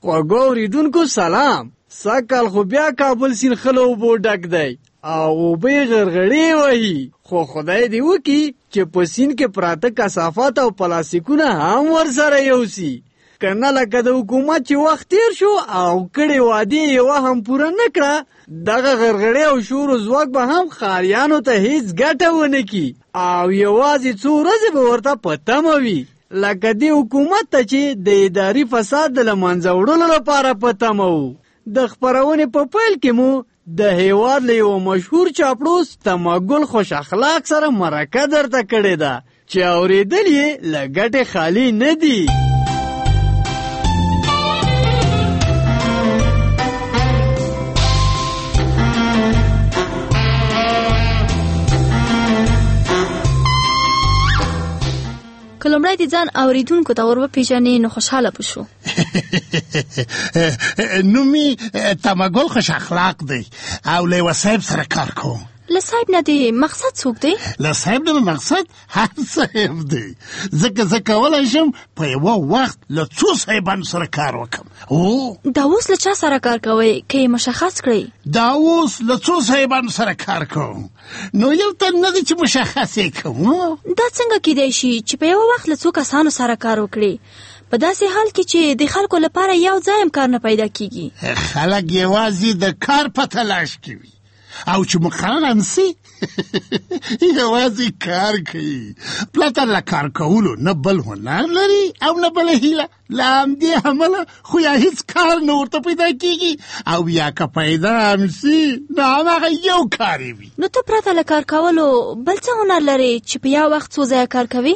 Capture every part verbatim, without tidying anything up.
خوږو اوریدونکو سلام. سږکال خو بیا کابل سیند خله اوبو ډک دی او اوبه غرغړې وهي، خو خدای دې وکړي چې په سیند کې پراته کثافات او پلاستیکونه هم ورسره یوسي، کنه لکه د حکومت چې وخت تیر شو او کړې وعدې یوه هم پوره نه کړه، دغه غرغړې او شور و ځواک به هم ښاریانو ته هیڅ ګټه ونه کړي او یوازې څو ورځې به ورته په تمه وي، لکه دې حکومت ته چې د اداري فساد د له منځه وړلو لپاره په تمه و. د خپرونې په پیل کې مو د هیواد له یو مشهور چاپړوس تماګل خوش اخلاق سره مرکه درته کړې ده چې اورېدل یې له ګټې خالي نه دي. که لومړی د ځان اوریدونکو ته ور وپېژنې نو خوشحاله به شو. نوم مې تماګل خوش اخلاق دی او له یوه صاحب سره کار کوم. له صاحب نه دې مقصد څوک دی؟ له صاحب نه مقصد هر صاحب دی، ځکه زه کولی شم په یوه وخت له څو صاحبانو سره کار وکړم. او دا اوس له چا سره کار کوئ که یې مشخص کړئ؟ دا اوس له څو صاحبانو سره کار کوم، نو یو تن نه دی چې مشخص یې کوم. دا څنګه کیدای شي چې په یوه وخت له څو کسانو سره کار وکړي په داسې حال کې چې د خلکو لپاره یو ځای هم کار نه پیدا کیږي؟ خلک یوازې د کار په تلاش کې وي او چې مقرر هم سي یوازې کار کوي، پرته له کار کولو نه بل هنر لري او نه بله هیله. له همدې امله خو یا هیڅ کار نه ورته پیدا کیږي او یا که پیدا هم سي نو هماغه یو کار وي. نو ته پرته له کار کولو بل څه هنر لرې چې په یو وخت څو ځایه کار کوي؟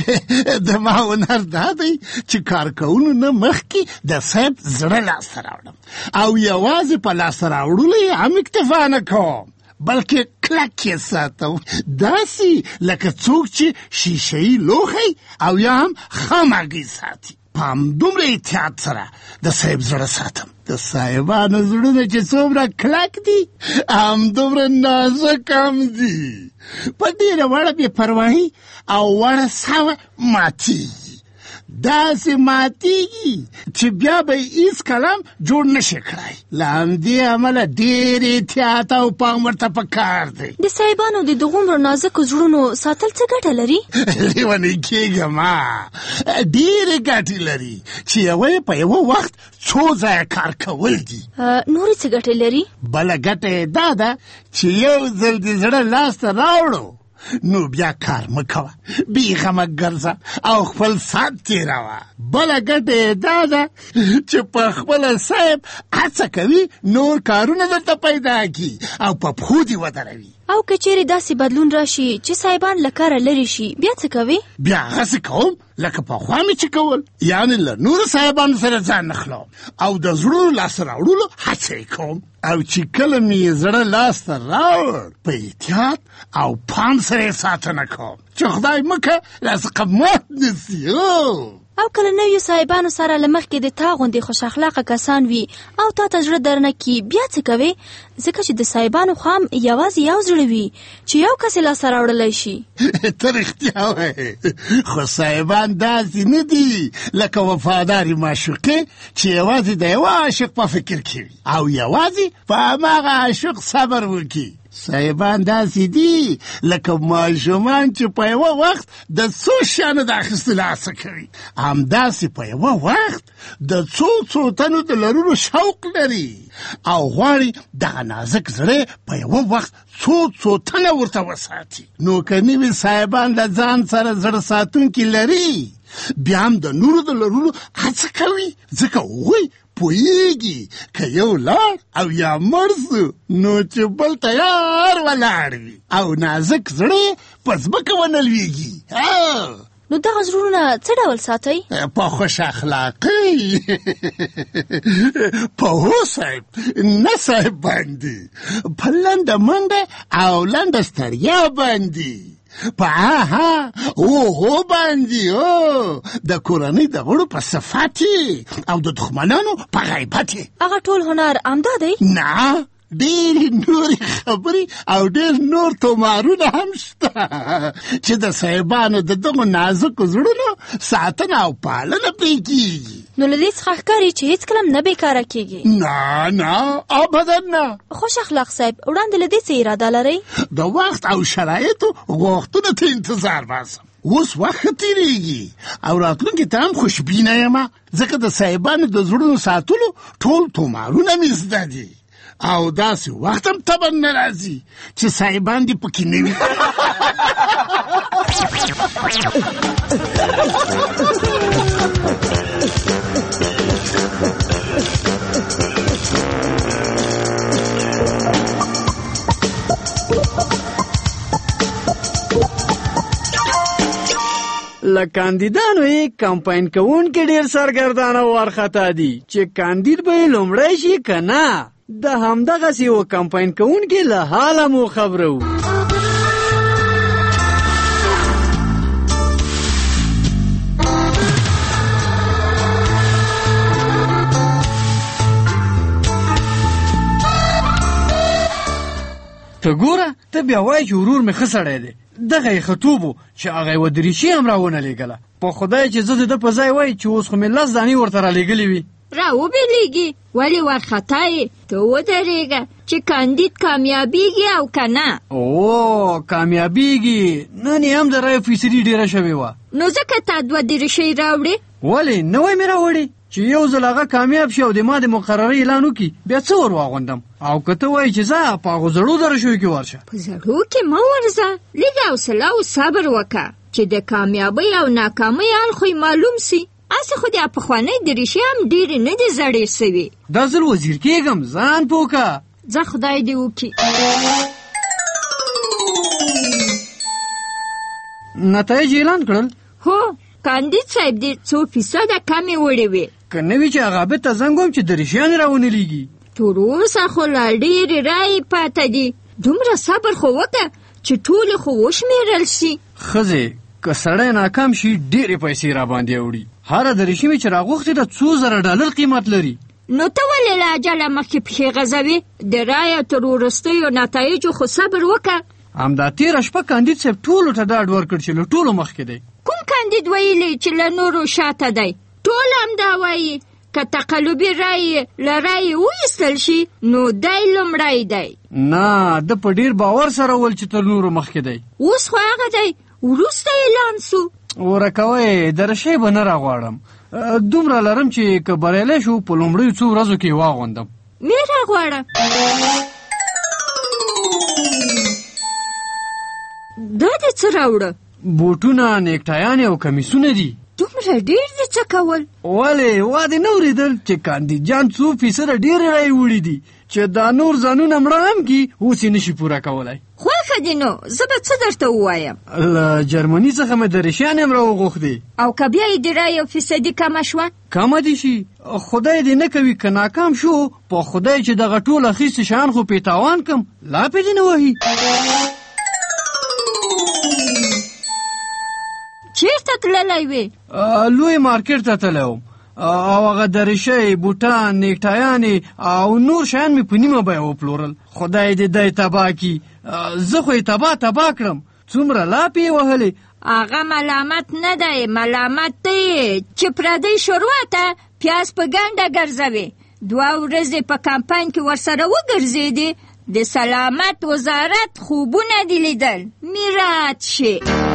د ما هنر دا دی چې کار کولو نه مخکې د صاحب زړه لاسته راوړم او یوازې په لاسته راوړلو یې هم اکتفا نه کوم بلکې کلک یې ساتم، داسې لکه څوک چې شیشه‌یي لوښی او یا هم خاماګی ساتي. په همدومره احتیاط سره د صاحب زړه ساتم. د صاحبانو زړونه چې څومره کلک دي همدومره نازک هم دي. په ډېره وړه بې پروايي او وړه سوه ماتېږي، داسې ماتېږي چې بیا به یې هېڅ کلام جوړ نه شي کړی. له همدې امله ډېر احتیاط او پام ورته پکار دی. د صاحبانو د دغومره نازکو زړونو ساتل څه ګټه لري؟ لیونی کېږم، ډېرې ګټې لري چې یوه په یوه وخت څو ځایه کار کول دي. نورې څه ګټې لري؟ بله ګټه یې دا ده چې یو ځل د زړه لاسته راوړو نو بیا کار مه کوه، بېغمه ګرځه او خپل ساعت تېروه. بله ګټه یې دا ده چې په خپله صاحب هڅه کوي نور کارونه درته پیدا کړي او په پښو دې ودروي. او که چیرې داسې بدلون راشي چې صاحبان له کاره لرې شي بیا څه کوي؟ بیا هغسې کوم لکه پخوا مې چې کول، یعنې له نورو صاحبانو سره ځان نښلوم او د زړونو لاسته راوړلو هڅه یې کوم. او چې کله مې زړه لاسته راوړ په احتیاط او پام سره یې ساتنه کوم چې خدای مکه لاڅخه مات نه سي. او کله نویو صاحبانو سره له مخکې د تا غوندې خوش اخلاقه کسان وي او تا ته زړه درنه کي بیا څه کوې؟ ځکه چې د صاحبانو خو هم یوازې یو زړه وي چې یو کس یې لاسته راوړلی شي. ته رښتیا وایې، خو صاحبان داسې نه دي لکه وفادارې معشوقې چې یوازې د یوه عاشق په فکر کې وي او یوازې په هماغه عاشق صبر وکړي. صاحبان داسې دي لکه ماشومان چې په یوه وخت د څو شیانو د اخیستلو هڅه کوي، همداسې په یوه وخت د څو څو تنو د لرلو شوق لري او غواړي دغه نازک زړه په یوه وخت څو څو تنه ورته وساتي. نو که نوي صاحبان له ځان سره زړه ساتونکي لري بیا هم د نورو د لرلو هڅه کوي، ځکه هغوی پوهیږي که یو لاړ او یا مړ سو نو چې بل تیار ولاړ وي او نازک زړه په ځمکه ونه لویږي. نو دغه زړونه څه ډول ساتئ؟ په خوش اخلاقۍ په هو صاحب نه صاحب باندې، په لنډه منډه او لنډه ستړیا باندې، په آها او هو باندې، او د کورنۍ د غړو په صفات او د دښمنانو په غیبت. هغه ټول هنر همدا دی؟ نه، ډېرې نورې خبرې او ډېر نور تومارونه هم شته چې د صاحبانو د دغو نازکو زړونو ساتنه او پالنه پرې کېږي. نو له دې څخه ښکاري چې هیڅکله هم نه بېکاره کیږي. نه نه ابدا نه. خوش اخلاق صاحب، وړاندې له دې څه اراده لرئ؟ د وخت او شرایطو غوښتنو ته انتظار باسم. اوس وخت تېرېږي او راتلونکي ته هم خوشبینه یم، ځکه د صاحبانو د زړونو ساتلو ټول تومارونه مې زده دي او داسې وخت هم طبعا نه راځي چې صاحبان دې پکې نه وي. لکاندیدانو یې کمپاین کوونکي ډېر سرګردانه وارخطا دي چې کاندید به یې لومړی شي که نه. د همدغسې یو کمپاین کوونکي له حاله مو خبرو. ته ګوره، ته بیا وایې چې ورور مې ښه سړی دی. دغه یې ښه توب و چې هغه یې ودریشي هم راونه لېږله. په خدای چې زه د ده په ځای وای چې اوس خو مې لس دانې ورته رالېږلې وي. را وبېلېږي، ولې وارخطا یې؟ ته ودرېږه چې کاندید کامیابېږي او که نه. او کامیابېږي، نن یې هم د رایو فیصدي ډېره شوې وه. نو ځکه تا دوه دېرشۍ راوړې؟ ولې نوی مې راوړې چې یو ځل هغه کامیاب شي او د ما د مقررې اعلان وکړي، بیا څه ور واغوندم؟ او که ته وایې چې ځه په هغو زړو درشو کې ورشه. په زړو کې مه ورځه، لږ حوصله او صبر وکړه چې د کامیابۍ او ناکامۍ حال خو معلوم سي. هسې خو د پخوانۍ دریشۍ هم ډېرې نه دي زړې سوي. دا ځل وزیر کېږم، ځان پوه کړه. ځه خدای دې وکړي. نتایج اعلان کړل؟ هو، کاندید صاحب دې څو فیصده کمې وړې وې. که نه وي چې هغه عابد ته زنګ وم چې دریشیانې راونه لېږي. تر اوسه خو لا ډېرې رایې پاته دي. دومره صبر خو وکړه چې ټولې خو وشمېرل شي. ښځې، که سړی ناکام شي ډېرې پیسې راباندې اوړي. هره دریشي مې چې راغوښتې ده څو زره ډالر قیمت لري. نو ته ولې له اجله مخکې پښې غځوې؟ د رایو تر وروستیو نتایجو خو صبر وکړه. همدا تېره شپه کاندید صاحب ټولو ته ډاډ ورکړ چې له ټولو مخکې دی. کوم کاندید ویلي چې له نورو شاته دی؟ ټول همدا وایي. که تقلبي رایې له رایې وایستل شي نو دی لومړی دی. نه، ده په ډېر باور سره ول چې تر نورو مخکې دی. اوس خو هغه دی، وروسته اعلان سو. ورکوی درشۍ به نه راغواړم. دومره لرم چې که بریالی شو په لومړیو څو ورځو کې واغوندم. مې راغواړه. دا دې څه راوړه؟ بوټونه، نیکټایانې او کمیسونه دي. دومره ډېر دې څه کول؟ ولې وا دې نه اورېدل چې کاندید جان څو فیصده ډېرې رایې وړي دي چې دا نور ځانونه مړه هم کي، اوس یې نشي پوره کولی. خوښه دې نو، زه به څه درته ووایم؟ له جرمني څخه مې دریشیانې هم راوغوښتې. او که بیا یې د رایو فیصدي کمه شوه؟ کمه دې شي، خدای دې نه کوي که ناکام شو، په خدای چې دغه ټول اخیستې شیان خو پې تاوان کم، لاپې دې نه وهي. چېرته تللی وې؟ لوی مارکېټ ته تللی وم او هغه دریشۍ، بوټان، نیکټایانې او نور شیان مې په نیمه بیه وپلورل. خدای دې دی تباه کي، زه خو یې تباه تباه کړم. څومره لاپې یې وهلې. هغه ملامت نه دی، ملامت ته یې چې پردۍ شوروا ته پیاز په ګنډه ګرځوي. دوه ورځې په کمپاین کې ورسره وګرځېدې. د سلامت وزارت خوبونه دې لیدل، میرات شي.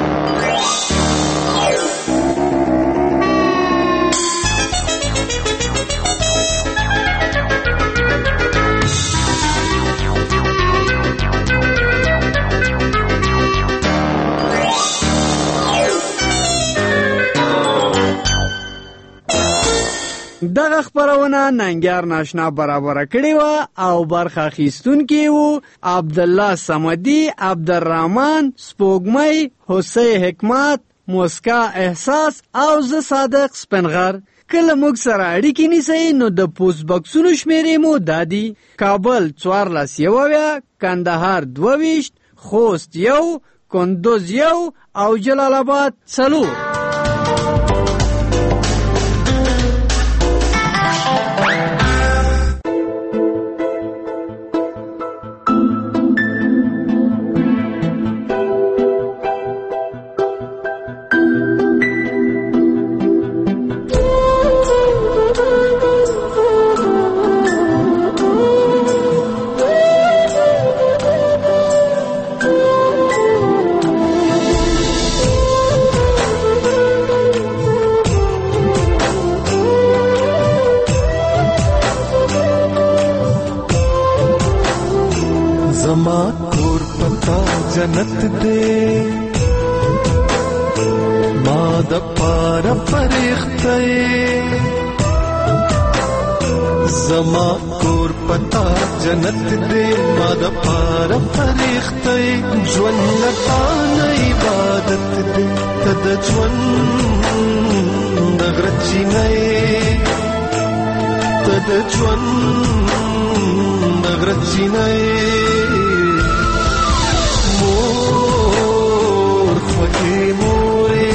دغه خپرونه ننګیار ناشنا برابره کړې وه او برخه اخیستونکي وو عبدالله صمدي، عبدالرحمن، سپوږمۍ، حسین حکمت، موسکا احساس او زه صادق سپنغر. کله موږ سره اړیکې نیسئ نو د پوسټ بکسونو شمېرې مو دا دي: کابل څوارلس یو اویا، کندهار دوه ویشت، خوست یو، کندوز یو او جلال آباد څلور. جنت دے ما د پاره فرښتې زما کور پتا جنت دے ما د پاره فرښتې ژوند لتا نه عبادت دے تد ژوند غرچی نه تد ژوند غرچی نه مور خوږې مورې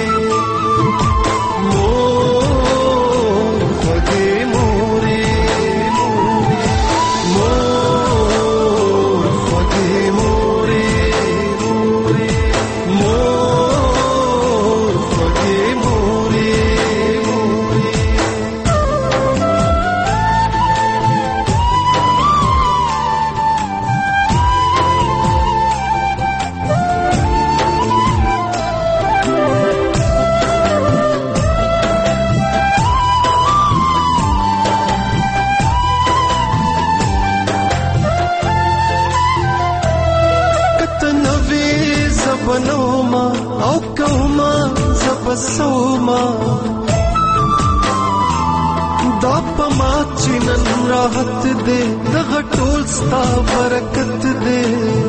بنوما او کوما زبسوما دا پما چنن راحت دے دغه ټول ستا برکت دے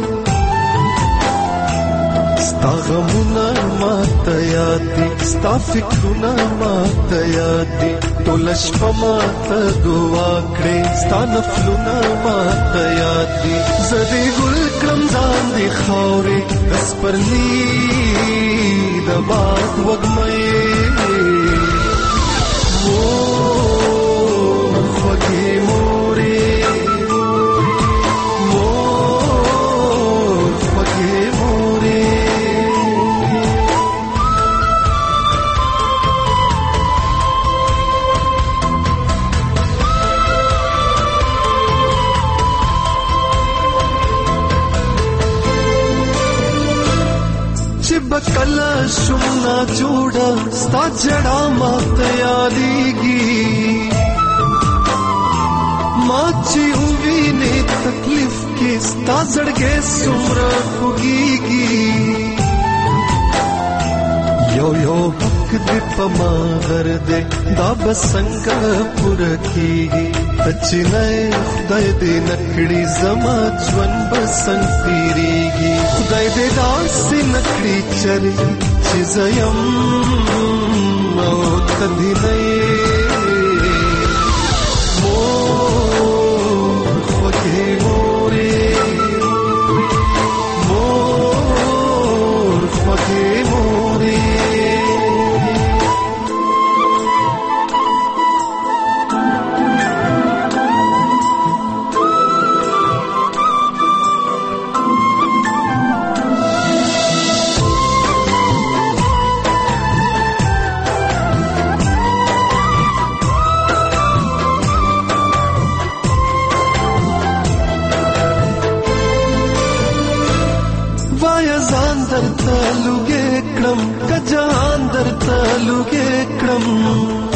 ستا غمونه ماته یاد دي ستا فکرونه ماته یاد دي ټول شپه ماته دعا کړې ستا نفلونه ماته یاد دي زه دې ګل کړم ځان دې خاورې د سپرلي د باد وږمې مور خوږې مورې مور خوږې مورې بکلا شمنا جوڑا ستا جڑا مات یادیگی ماچی ہوئی نے تکلیف کی ستا زڑگے سمرا خوگیگی یو یو حق دی پما غر دے دا بسنگ پورا کیگی تچنائے خدای دے نکڑی زما جون بسنگ پیریگی خدای دے داسی نکڑی چلی چیزیم او تدھی نئے مور خوږې مورې مور خوږې مورې درته لوګې کړم که جهان درته لوګې کړم